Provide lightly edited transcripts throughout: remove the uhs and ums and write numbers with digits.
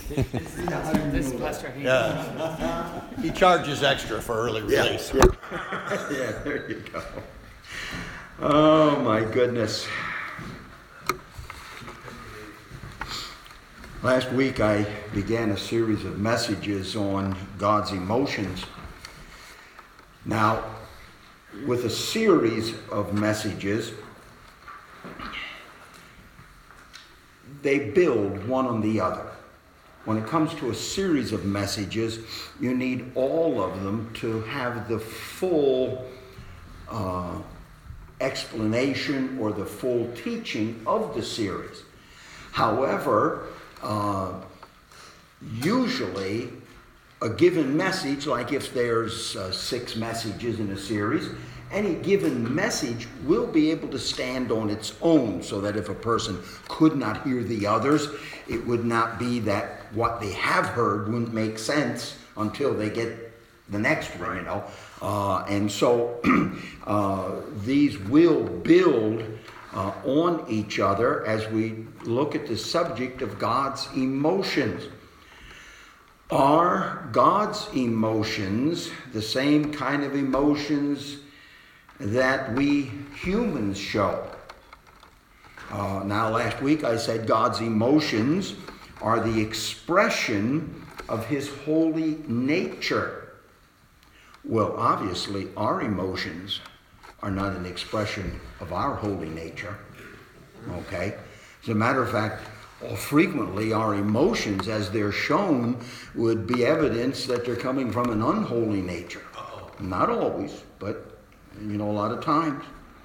This Pastor Haynes. Yeah. He charges extra for early release. Yeah. Yeah, there you go. Oh my goodness. Last week I began a series of messages on God's emotions. Now, with a series of messages, they build one on the other. When it comes to a series of messages, you need all of them to have the full explanation or the full teaching of the series. However, usually a given message, like if there's 6 messages in a series, any given message will be able to stand on its own, so that if a person could not hear the others, it would not be that what they have heard wouldn't make sense until they get the next one, you know. And so these will build on each other as we look at the subject of God's emotions. Are God's emotions the same kind of emotions that we humans show? Now, last week I said God's emotions are the expression of His holy nature. Well, obviously, our emotions are not an expression of our holy nature. Okay? As a matter of fact, frequently our emotions, as they're shown, would be evidence that they're coming from an unholy nature. Not always, but a lot of times.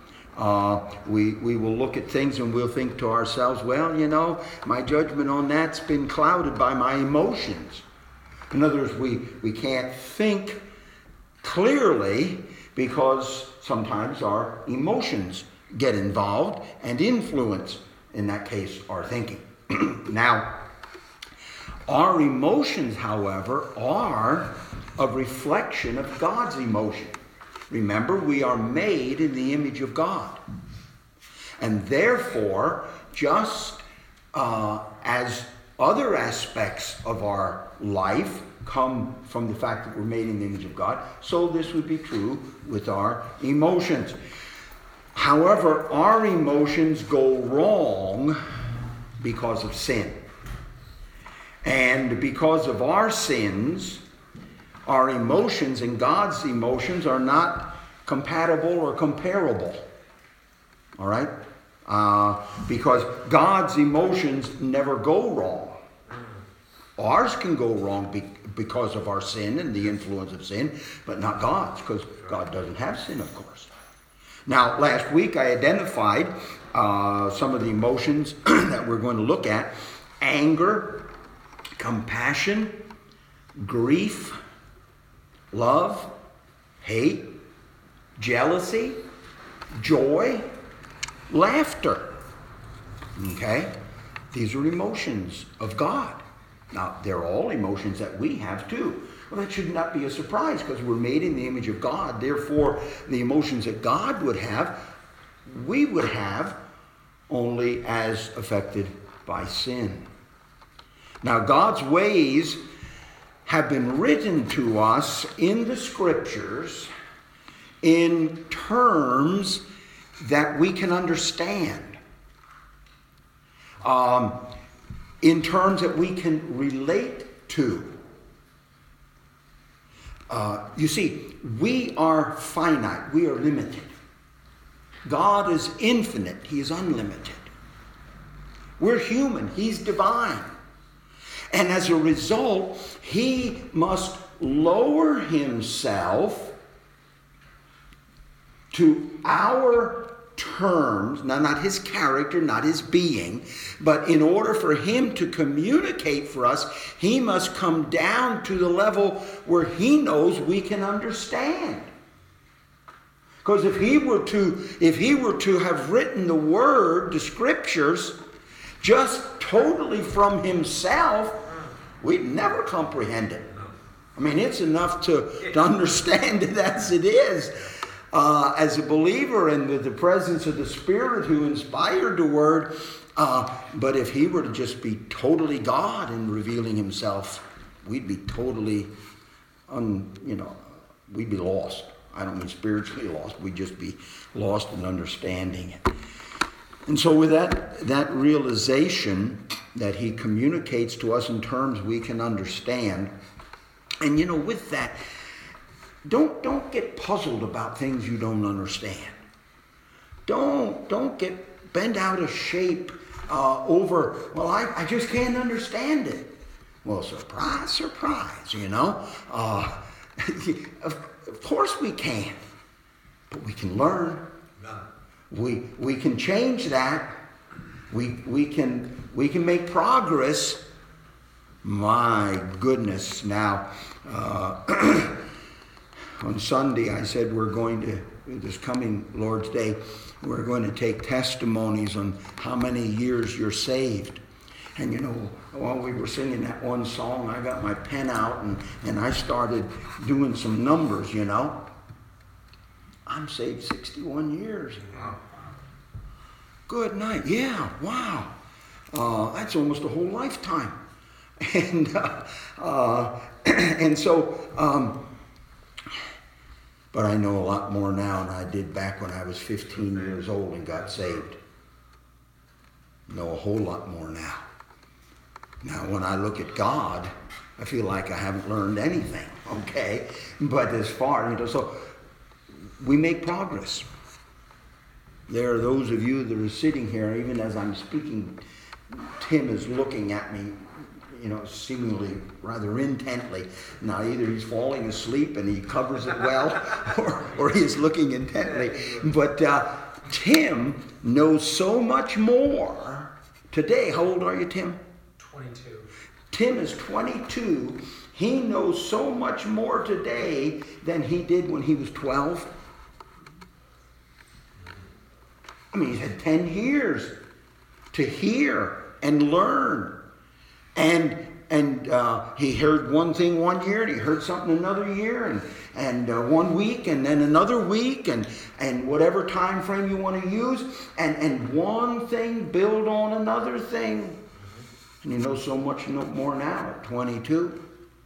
We will look at things and we'll think to ourselves, well, my judgment on that's been clouded by my emotions. In other words, we can't think clearly because sometimes our emotions get involved and influence, in that case, our thinking. Now, our emotions, however, are a reflection of God's emotion. Remember, we are made in the image of God. And therefore, just as other aspects of our life come from the fact that we're made in the image of God, so this would be true with our emotions. However, our emotions go wrong because of sin. And because of our sins, our emotions and God's emotions are not compatible or comparable. All right? Because God's emotions never go wrong. Ours can go wrong because of our sin and the influence of sin, but not God's, because God doesn't have sin, of course. Now, last week I identified some of the emotions that we're going to look at: anger, compassion, grief, love, hate, jealousy, joy, laughter. Okay? These are emotions of God. Now, they're all emotions that we have too. Well, that should not be a surprise because we're made in the image of God. Therefore, the emotions that God would have, we would have only as affected by sin. Now, God's ways have been written to us in the Scriptures in terms that we can understand. In terms that we can relate to. You see, we are finite. We are limited. God is infinite. He is unlimited. We're human. He's divine. And as a result, He must lower Himself to our terms, now not His character, not His being, but in order for Him to communicate for us, He must come down to the level where He knows we can understand. Because if He were to have written the Word, the Scriptures, just totally from Himself, we'd never comprehend it. I mean, it's enough to understand it as it is. As a believer and with the presence of the Spirit who inspired the Word, But if he were to just be totally God in revealing himself, we'd be totally, we'd be lost. I don't mean spiritually lost. We'd just be lost in understanding it. And so with that realization that he communicates to us in terms we can understand, and with that, don't get puzzled about things you don't understand. Don't get bent out of shape over, well, I just can't understand it. Well, surprise, surprise, Of course we can, but we can learn. We can change that. We can make progress. My goodness! Now, on Sunday, I said we're going to, this coming Lord's Day, we're going to take testimonies on how many years you're saved. And while we were singing that one song, I got my pen out and I started doing some numbers, I'm saved 61 years. Wow. Good night. Yeah, wow. That's almost a whole lifetime. And so, but I know a lot more now than I did back when I was 15 years old and got saved. Know a whole lot more now. Now, when I look at God, I feel like I haven't learned anything, okay? But as far, so we make progress. There are those of you that are sitting here, even as I'm speaking, Tim is looking at me, seemingly rather intently. Now, either he's falling asleep and he covers it well, or he is looking intently. But Tim knows so much more today. How old are you, Tim? 22. Tim is 22. He knows so much more today than he did when he was 12. I mean, he's had 10 years to hear and learn. And he heard one thing one year, and he heard something another year, and 1 week, and then another week, and whatever time frame you want to use, and one thing build on another thing. And you know so much more now at 22.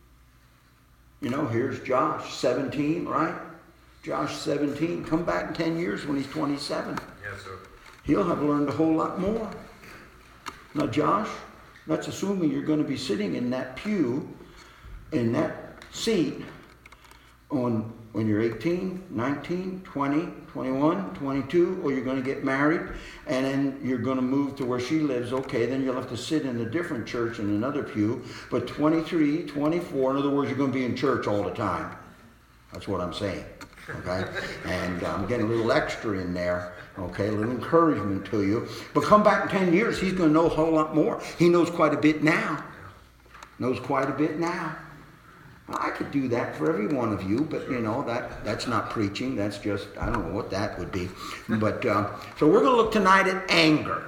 Here's Josh, 17, right? Josh, 17. Come back in 10 years when he's 27. Yes, sir. He'll have learned a whole lot more. Now, Josh, that's assuming you're going to be sitting in that pew, in that seat, when you're 18, 19, 20, 21, 22, or you're going to get married, and then you're going to move to where she lives. Okay, then you'll have to sit in a different church in another pew. But 23, 24, in other words, you're going to be in church all the time. That's what I'm saying. Okay? And I'm getting a little extra in there. Okay, a little encouragement to you. But come back in 10 years, he's going to know a whole lot more. He knows quite a bit now. Knows quite a bit now. I could do that for every one of you, but that's not preaching. That's just, I don't know what that would be. But, so we're going to look tonight at anger.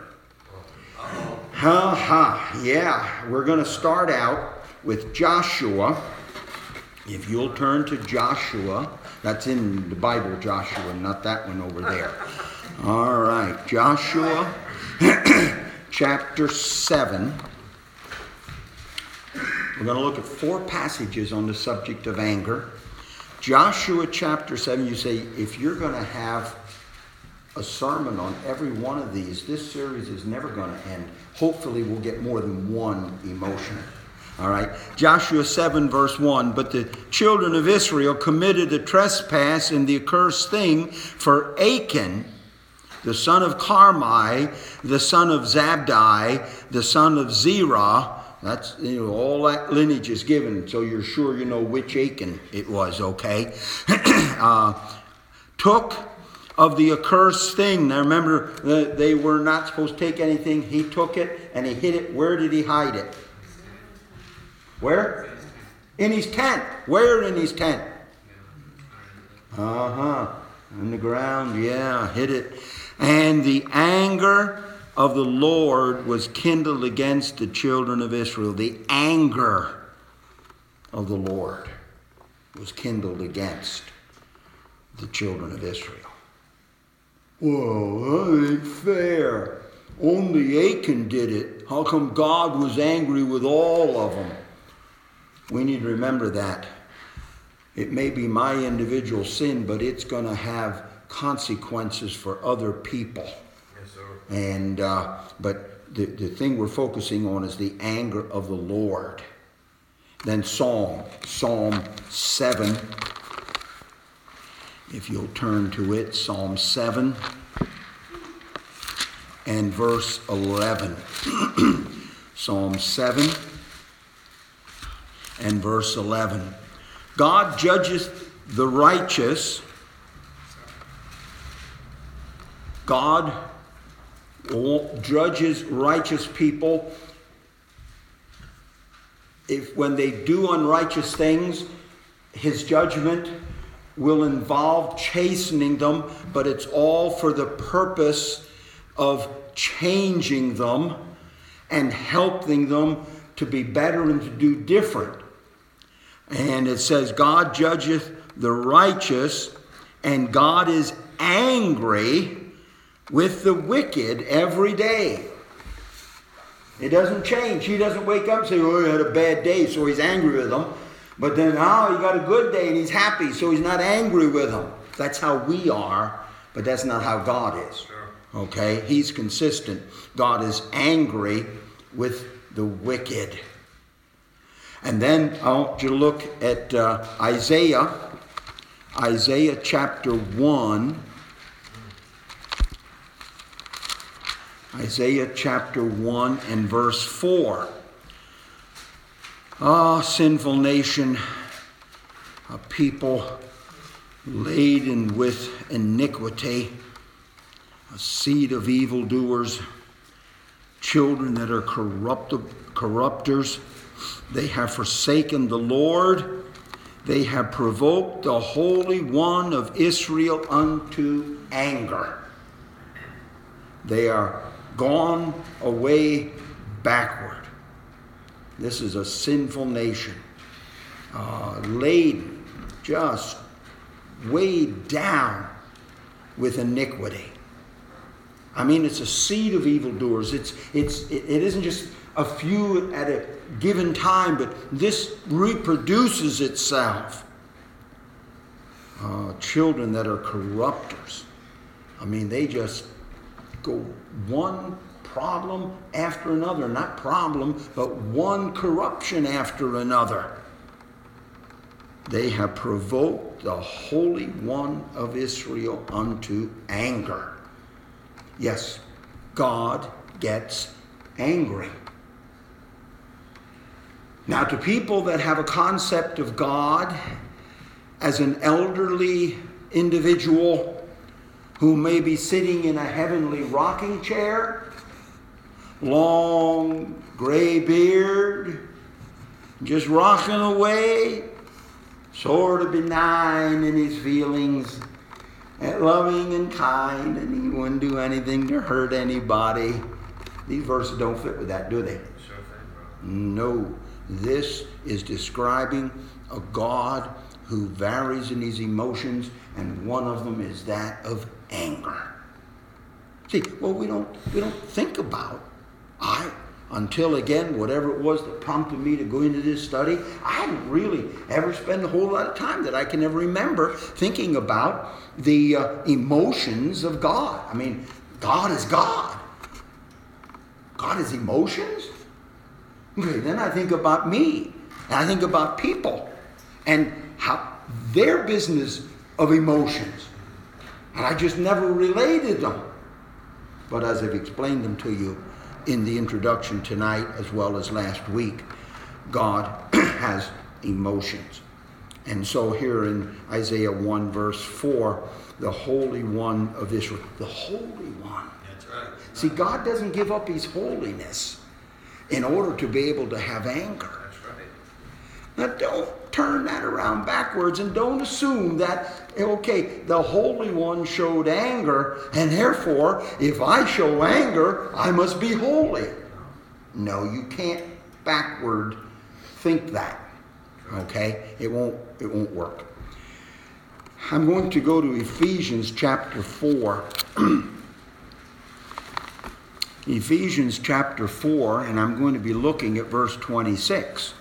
Yeah, we're going to start out with Joshua. If you'll turn to Joshua, that's in the Bible, Joshua, not that one over there. All right, Joshua chapter 7. We're going to look at 4 passages on the subject of anger. Joshua chapter 7, you say, if you're going to have a sermon on every one of these, this series is never going to end. Hopefully we'll get more than one emotion. All right, Joshua 7 verse 1, but the children of Israel committed a trespass in the accursed thing, for Achan, the son of Carmi, the son of Zabdi, the son of Zerah. That's, all that lineage is given, so you're sure you know which Achan it was, okay? Took of the accursed thing. Now remember, they were not supposed to take anything. He took it and he hid it. Where did he hide it? Where? In his tent. Where in his tent? In the ground, yeah, hid it. And the anger of the Lord was kindled against the children of Israel. The anger of the Lord was kindled against the children of Israel. Whoa, that ain't fair. only Achan did it. How come God was angry with all of them? We need to remember that. It may be my individual sin, but it's going to have consequences for other people. Yes, sir. And but the thing we're focusing on is the anger of the Lord. Then Psalm 7. If you'll turn to it, Psalm 7 and verse 11. Psalm 7 and verse 11. God judgeth the righteous. God judges righteous people when they do unrighteous things. His judgment will involve chastening them, but it's all for the purpose of changing them and helping them to be better and to do different. And it says, God judgeth the righteous, and God is angry with the wicked every day. It doesn't change. He doesn't wake up and say, oh, he had a bad day, so he's angry with them. But then, he got a good day and he's happy, so he's not angry with them. That's how we are, but that's not how God is. Okay? He's consistent. God is angry with the wicked. And then I want you to look at Isaiah chapter 1. Isaiah chapter 1 and verse 4. Sinful nation, a people laden with iniquity, a seed of evildoers, children that are corrupters. They have forsaken the Lord. They have provoked the Holy One of Israel unto anger. They are gone away backward. This is a sinful nation, laden, just weighed down with iniquity. I mean, it's a seed of evildoers. It isn't just a few at a given time, but this reproduces itself. Children that are corrupters. I mean, they just go one problem after another. Not problem, but one corruption after another. They have provoked the Holy One of Israel unto anger. Yes, God gets angry. Now, to people that have a concept of God as an elderly individual who may be sitting in a heavenly rocking chair, long gray beard, just rocking away, sort of benign in his feelings, and loving and kind, and he wouldn't do anything to hurt anybody. These verses don't fit with that, do they? Sure thing, bro. No. This is describing a God who varies in his emotions, and one of them is that of anger. See, well, we don't think about. Until again, whatever it was that prompted me to go into this study, I hadn't really ever spent a whole lot of time that I can ever remember thinking about the emotions of God. I mean, God is God. God has emotions? Okay, then I think about me, and I think about people, and how their business of emotions. And I just never related them. But as I've explained them to you in the introduction tonight as well as last week, God has emotions. And so here in Isaiah 1 verse 4, the Holy One of Israel, the Holy One. That's right. See, God doesn't give up his holiness in order to be able to have anger. That's right. Now don't turn that around backwards and don't assume that, okay, the Holy One showed anger, and therefore, if I show anger, I must be holy. No, you can't backward think that. Okay? It won't work. I'm going to go to Ephesians chapter 4. Ephesians chapter 4, and I'm going to be looking at verse 26.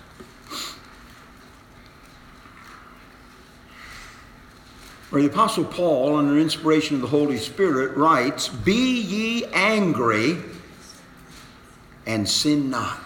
Where the Apostle Paul, under inspiration of the Holy Spirit, writes, "Be ye angry and sin not."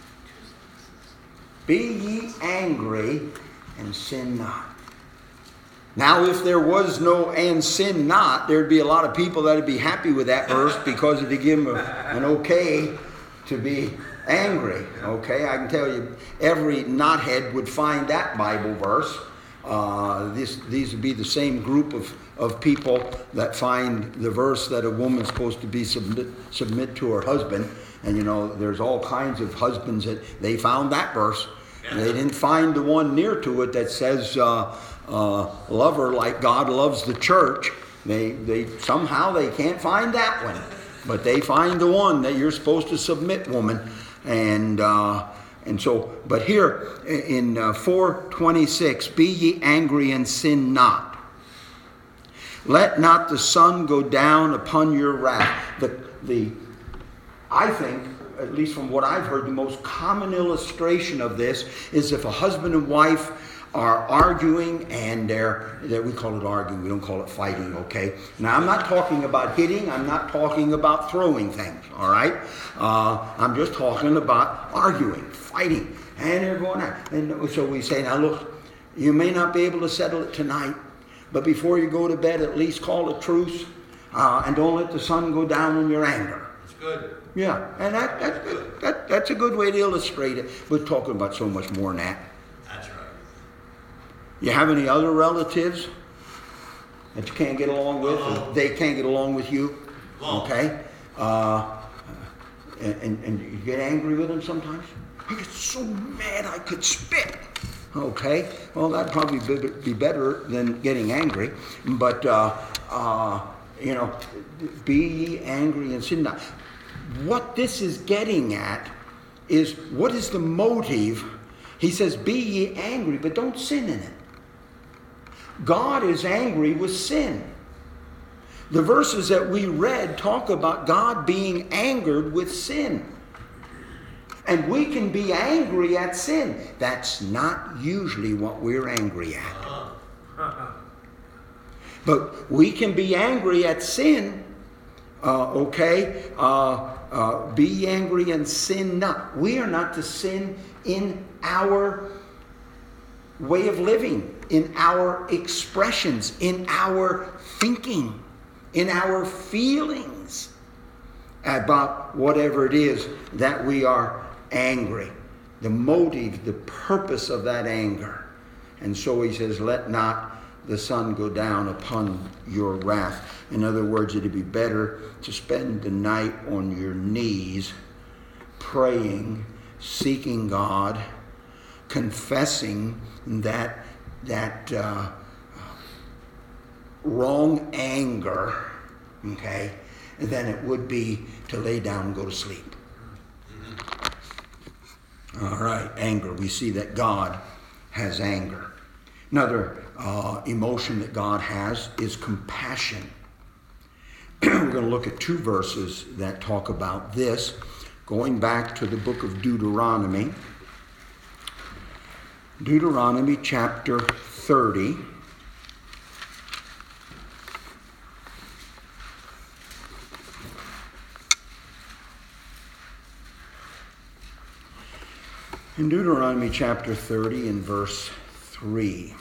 Be ye angry and sin not. Now, if there was no "and sin not," there'd be a lot of people that'd be happy with that verse because it'd give them an okay to be angry. Okay, I can tell you, every knothead would find that Bible verse. These would be the same group of people that find the verse that a woman's supposed to be submit to her husband. And you know, there's all kinds of husbands that they found that verse. And they didn't find the one near to it that says, love her like God loves the church. They somehow they can't find that one. But they find the one that you're supposed to submit, woman. And so, but here in 4:26, "Be ye angry and sin not. Let not the sun go down upon your wrath." I think, at least from what I've heard, the most common illustration of this is if a husband and wife are arguing, and we call it arguing, we don't call it fighting, okay? Now, I'm not talking about hitting, I'm not talking about throwing things, all right? I'm just talking about arguing, fighting, and they're going out. And so we say, now look, you may not be able to settle it tonight, but before you go to bed, at least call a truce, and don't let the sun go down in your anger. That's good. Yeah, and that's a good way to illustrate it. We're talking about so much more than that. That's right. You have any other relatives that you can't get along with? Or they can't get along with you? Okay? And you get angry with them sometimes? I get so mad I could spit. Okay? Well, that'd probably be better than getting angry. But, be ye angry and sin not. What this is getting at is, what is the motive? He says, be ye angry, but don't sin in it. God is angry with sin. The verses that we read talk about God being angered with sin. And we can be angry at sin. That's not usually what we're angry at. But we can be angry at sin. Be angry and sin not. We are not to sin in our way of living, in our expressions, in our thinking, in our feelings about whatever it is that we are angry. The motive, the purpose of that anger. And so he says, let not the sun go down upon your wrath. In other words, it'd be better to spend the night on your knees, praying, seeking God, confessing that wrong anger, okay, than it would be to lay down and go to sleep. All right, anger. We see that God has anger. Another emotion that God has is compassion. We're going to look at two verses that talk about this. Going back to the book of Deuteronomy. Deuteronomy chapter 30. In Deuteronomy chapter 30 and verse 3.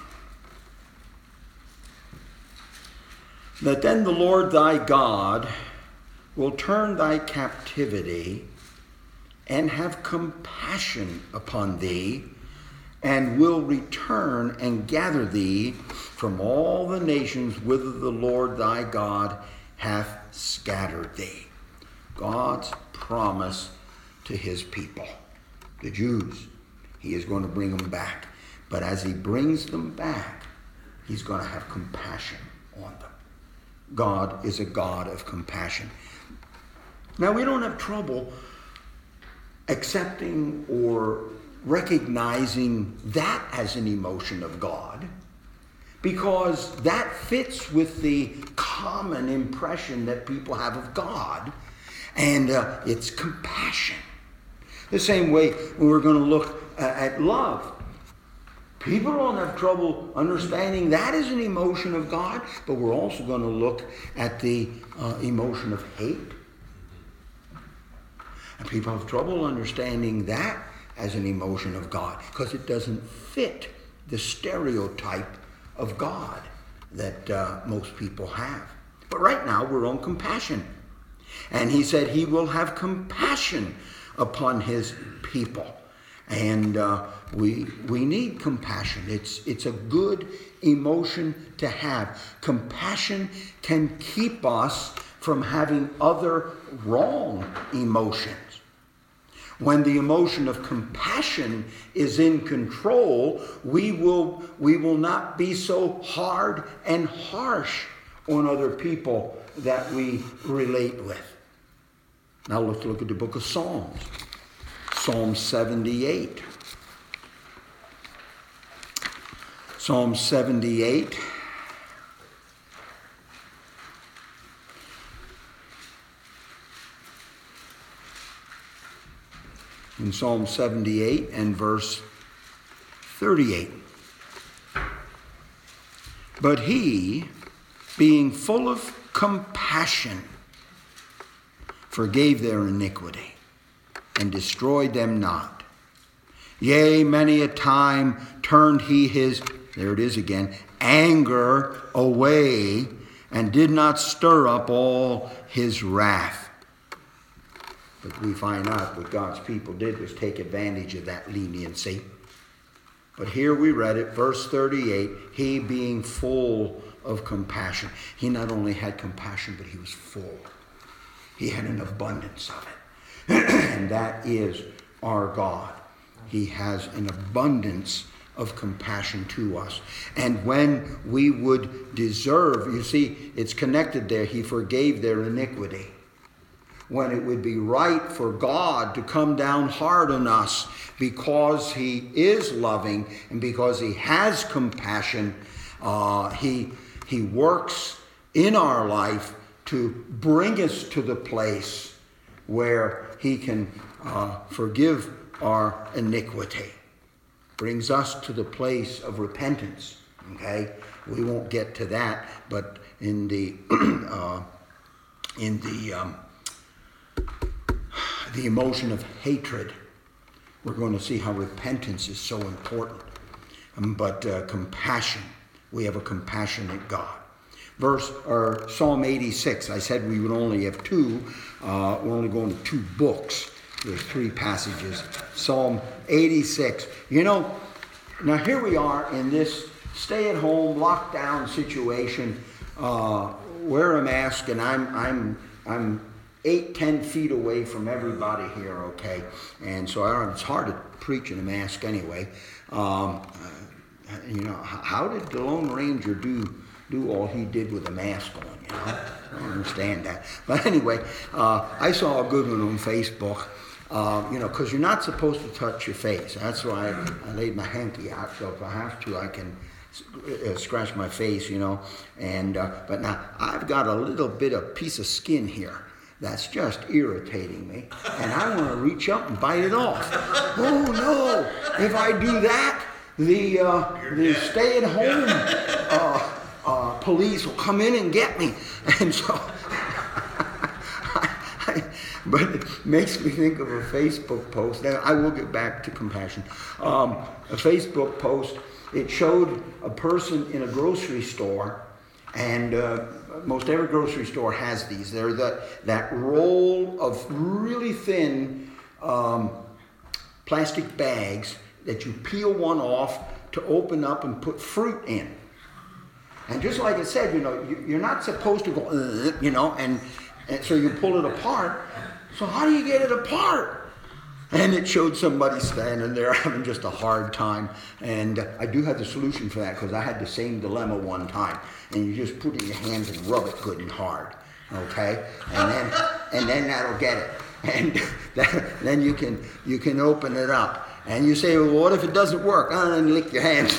That then the Lord thy God will turn thy captivity and have compassion upon thee, and will return and gather thee from all the nations whither the Lord thy God hath scattered thee. God's promise to his people, the Jews. He is going to bring them back. But as he brings them back, he's going to have compassion on them. God is a God of compassion. Now, we don't have trouble accepting or recognizing that as an emotion of God, because that fits with the common impression that people have of God. And it's compassion. The same way we're going to look at love. People don't have trouble understanding that is an emotion of God, but we're also going to look at the emotion of hate. And people have trouble understanding that as an emotion of God because it doesn't fit the stereotype of God that most people have. But right now we're on compassion. And he said he will have compassion upon his people. And we need compassion. It's a good emotion to have. Compassion can keep us from having other wrong emotions. When the emotion of compassion is in control, we will not be so hard and harsh on other people that we relate with. Now let's look at the book of Psalms. Psalm 78. Psalm 78. In Psalm 78 and verse 38. But he, being full of compassion, forgave their iniquity and destroyed them not. Yea, many a time turned he his, there it is again, anger away and did not stir up all his wrath. But we find out what God's people did was take advantage of that leniency. But here we read it, verse 38, he being full of compassion. He not only had compassion, but he was full. He had an abundance of it. And that is our God. He has an abundance of compassion to us. And when we would deserve, you see, it's connected there. He forgave their iniquity. When it would be right for God to come down hard on us because he is loving and because he has compassion, he works in our life to bring us to the place where he can forgive our iniquity. Brings us to the place of repentance. Okay, we won't get to that, but in the emotion of hatred, we're going to see how repentance is so important. But compassion, we have a compassionate God. Psalm 86, I said we would only have two. We're only going to two books. There's three passages. Psalm 86. You know, now here we are in this stay-at-home, lockdown situation. Wear a mask, and I'm 8-10 feet away from everybody here, okay? And so it's hard to preach in a mask anyway. You know, how did the Lone Ranger do all he did with a mask on, you know? I don't understand that. But anyway, I saw a good one on Facebook, you know, because you're not supposed to touch your face. That's why I laid my hanky out, so if I have to, I can scratch my face, you know. And but now, I've got a little bit of piece of skin here that's just irritating me, and I want to reach up and bite it off. Oh no! If I do that, the stay-at-home police will come in and get me, and so. But it makes me think of a Facebook post. Now, I will get back to compassion. A Facebook post. It showed a person in a grocery store, and most every grocery store has these. They're that roll of really thin plastic bags that you peel one off to open up and put fruit in. And just like it said, you know, you're not supposed to go, you know, and so you pull it apart. So how do you get it apart? And it showed somebody standing there having just a hard time. And I do have the solution for that because I had the same dilemma one time. And you just put it in your hands and rub it good and hard, okay? And then that'll get it. And then you can open it up. And you say, well, what if it doesn't work? Oh, then lick your hands.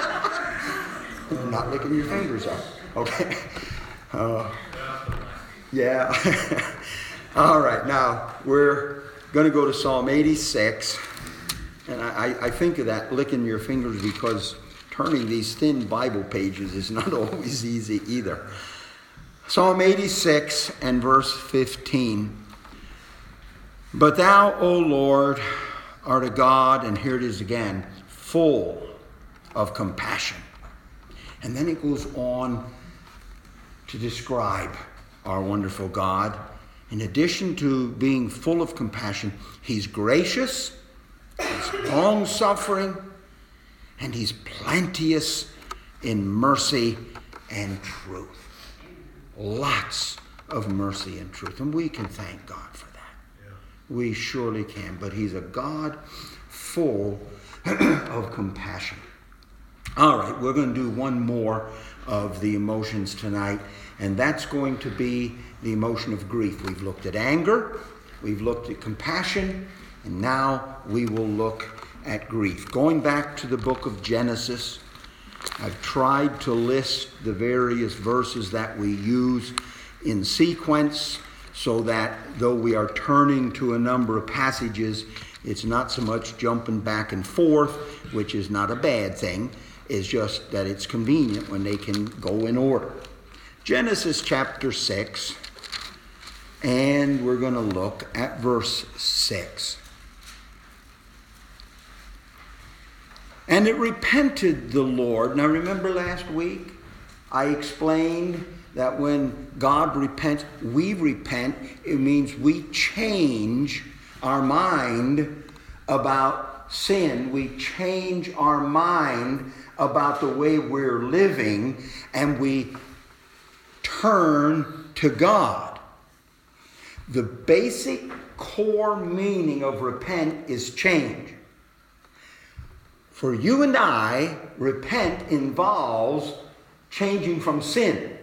You're not licking your fingers up, okay? Yeah. All right, now we're going to go to Psalm 86. And I think of that licking your fingers because turning these thin Bible pages is not always easy either. Psalm 86 and verse 15. But thou, O Lord, art a God, and here it is again, full of compassion. And then it goes on to describe our wonderful God. In addition to being full of compassion, he's gracious, he's long-suffering, and he's plenteous in mercy and truth. Lots of mercy and truth. And we can thank God for that. Yeah. We surely can. But he's a God full of compassion. All right, we're going to do one more of the emotions tonight. And that's going to be the emotion of grief. We've looked at anger. We've looked at compassion. And now we will look at grief. Going back to the book of Genesis, I've tried to list the various verses that we use in sequence so that though we are turning to a number of passages, it's not so much jumping back and forth, which is not a bad thing. It's just that it's convenient when they can go in order. Genesis chapter 6, and we're going to look at verse 6. And it repented the Lord. Now remember last week I explained that when God repents, we repent. It means we change our mind about sin. We change our mind about the way we're living, and we turn to God. The basic core meaning of repent is change. For you and I, repent involves changing from sin.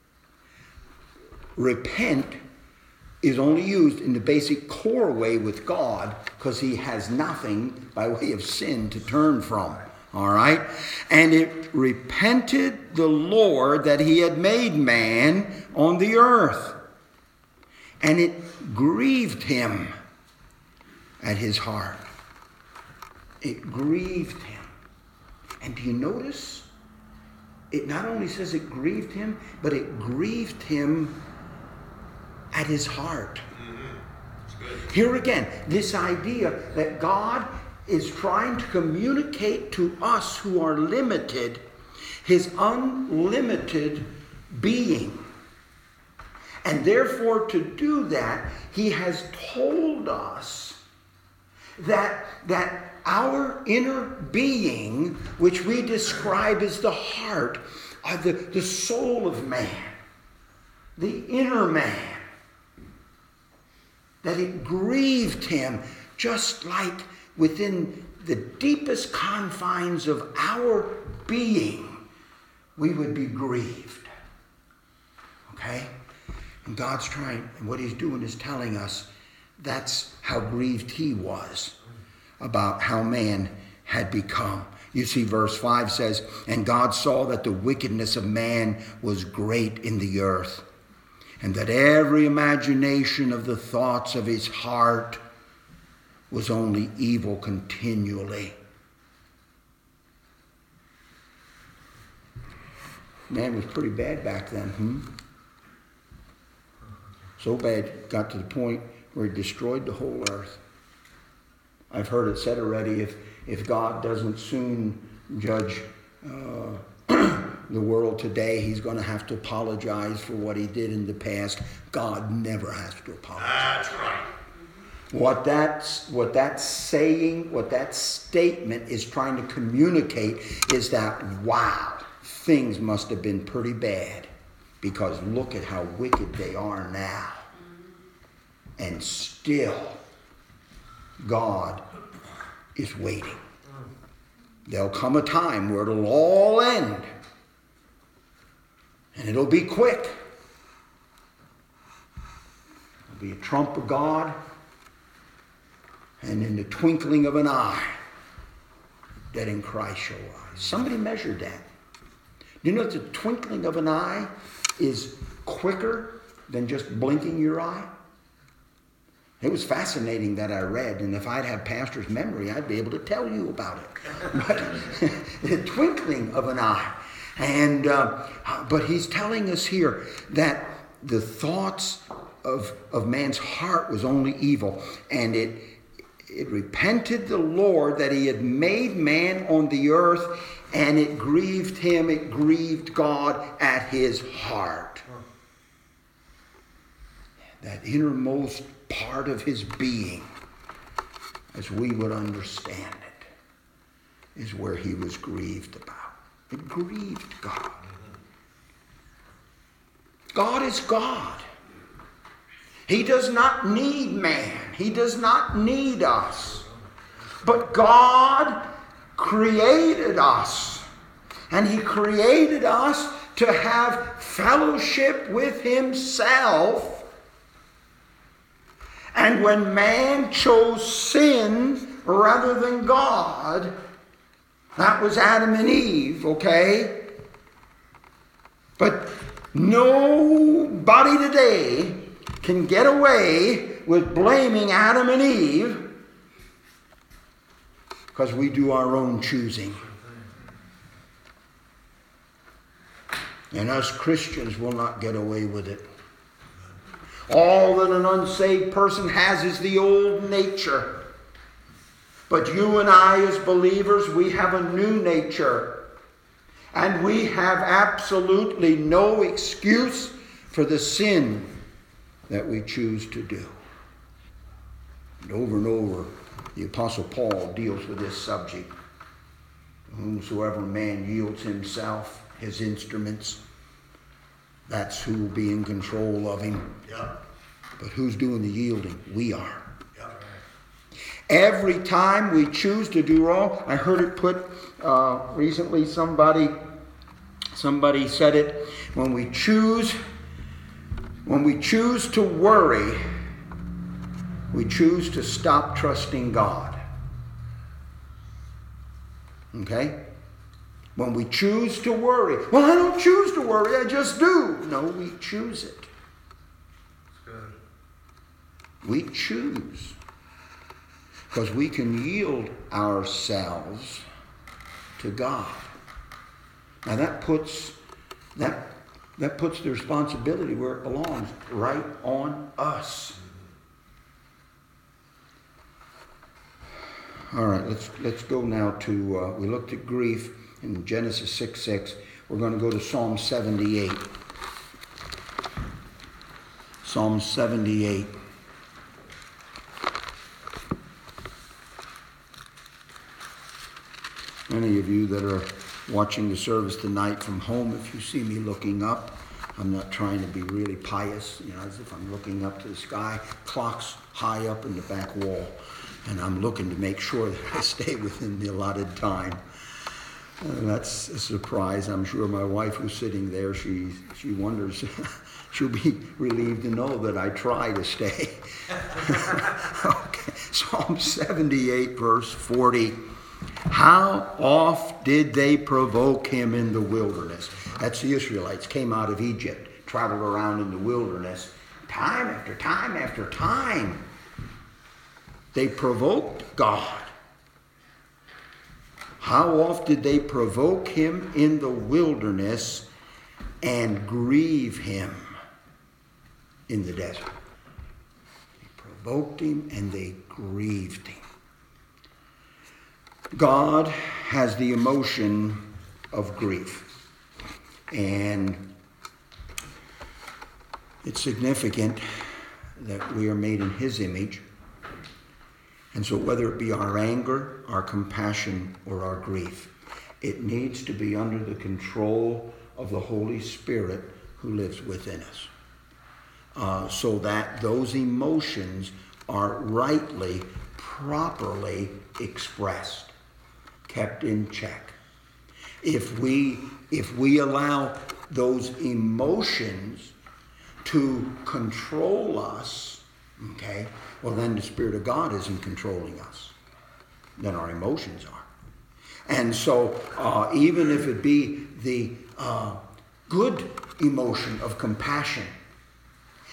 Repent is only used in the basic core way with God because he has nothing by way of sin to turn from. All right? And it repented the Lord that he had made man on the earth. And it grieved him at his heart. It grieved him. And do you notice? It not only says it grieved him, but it grieved him at his heart. Mm-hmm. Here again, this idea that God is trying to communicate to us who are limited his unlimited being. And therefore, to do that, he has told us that our inner being, which we describe as the heart, or the soul of man, the inner man, that it grieved him just like within the deepest confines of our being, we would be grieved. Okay? And God's trying, and what he's doing is telling us that's how grieved he was about how man had become. You see, verse 5 says, and God saw that the wickedness of man was great in the earth, and that every imagination of the thoughts of his heart was only evil continually. Man was pretty bad back then, So bad, it got to the point where he destroyed the whole earth. I've heard it said already, if God doesn't soon judge the world today, he's going to have to apologize for what he did in the past. God never has to apologize. That's right. What that statement is trying to communicate is that, wow, things must have been pretty bad, because look at how wicked they are now. And still, God is waiting. There'll come a time where it'll all end. And it'll be quick. It'll be a trump of God. And in the twinkling of an eye, dead in Christ shall rise. Somebody measured that. You know that the twinkling of an eye is quicker than just blinking your eye? It was fascinating that I read, and if I'd have pastor's memory, I'd be able to tell you about it. But the twinkling of an eye. And but he's telling us here that the thoughts of man's heart was only evil, and it repented the Lord that he had made man on the earth, and it grieved him, it grieved God at his heart. That innermost part of his being, as we would understand it, is where he was grieved about. It grieved God. God is God. He does not need man. He does not need us. But God created us. And he created us to have fellowship with himself. And when man chose sin rather than God, that was Adam and Eve, okay? But nobody today can get away with blaming Adam and Eve because we do our own choosing. And us Christians will not get away with it. All that an unsaved person has is the old nature. But you and I as believers, we have a new nature. And we have absolutely no excuse for the sin that we choose to do. And over, the Apostle Paul deals with this subject. Whomsoever man yields himself, his instruments, that's who will be in control of him. Yeah. But who's doing the yielding? We are. Yeah. Every time we choose to do wrong, I heard it put recently, somebody said it, when we choose to worry, we choose to stop trusting God. Okay? When we choose to worry, well, I don't choose to worry, I just do. No, we choose it. Good. We choose. Because we can yield ourselves to God. Now that puts the responsibility where it belongs, right on us. All right, let's go now to, we looked at grief in Genesis 6:6. We're going to go to Psalm 78. Psalm 78. Many of you that are watching the service tonight from home, if you see me looking up, I'm not trying to be really pious, as if I'm looking up to the sky. Clock's high up in the back wall, and I'm looking to make sure that I stay within the allotted time. And that's a surprise. I'm sure my wife who's sitting there, she wonders, she'll be relieved to know that I try to stay. Okay. Psalm 78, verse 40. How oft did they provoke him in the wilderness? That's the Israelites, came out of Egypt, traveled around in the wilderness, time after time after time. They provoked God. How oft did they provoke him in the wilderness and grieve him in the desert? They provoked him and they grieved him. God has the emotion of grief. And it's significant that we are made in his image. And so whether it be our anger, our compassion, or our grief, it needs to be under the control of the Holy Spirit who lives within us. So that those emotions are rightly, properly expressed, kept in check. If we allow those emotions to control us, okay, well then the Spirit of God isn't controlling us. Then our emotions are. And so even if it be the good emotion of compassion,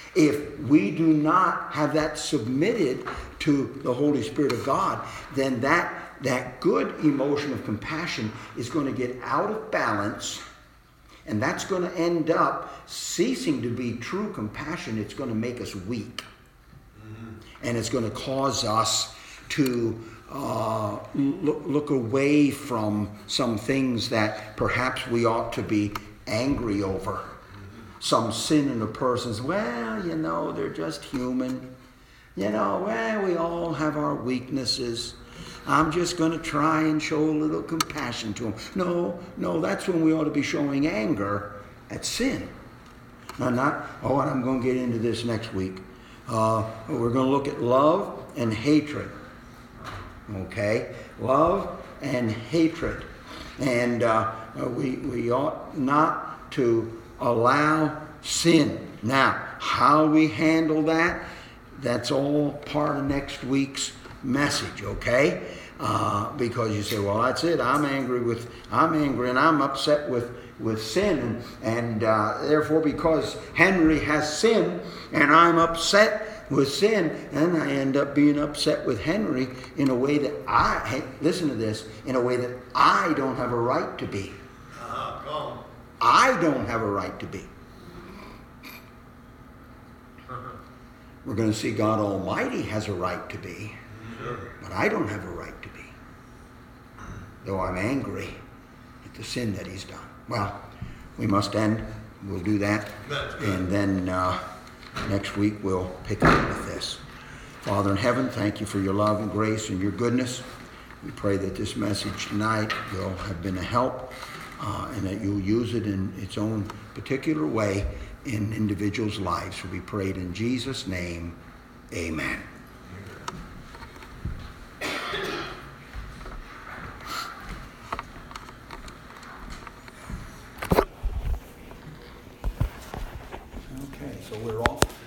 If we do not have that submitted to the Holy Spirit of God, then that good emotion of compassion is going to get out of balance, and that's going to end up ceasing to be true compassion. It's going to make us weak. And it's going to cause us to look away from some things that perhaps we ought to be angry over. Some sin in a person's, well, they're just human. We all have our weaknesses. I'm just going to try and show a little compassion to them. No, that's when we ought to be showing anger at sin. Now, and I'm going to get into this next week. We're going to look at love and hatred. Okay? Love and hatred. And we ought not to allow sin. Now, how we handle that, that's all part of next week's message, okay? Because you say, well, that's it. I'm angry and I'm upset with sin. And therefore, because Henry has sinned and I'm upset with sin, and I end up being upset with Henry in a way that in a way that I don't have a right to be. I don't have a right to be. We're going to see God Almighty has a right to be, but I don't have a right to be, though I'm angry at the sin that he's done. Well, we must end. We'll do that. And then next week we'll pick up with this. Father in heaven, thank you for your love and grace and your goodness. We pray that this message tonight will have been a help and that you'll use it in its own particular way in individuals' lives. So we prayed in Jesus' name. Amen. Okay, so we're off.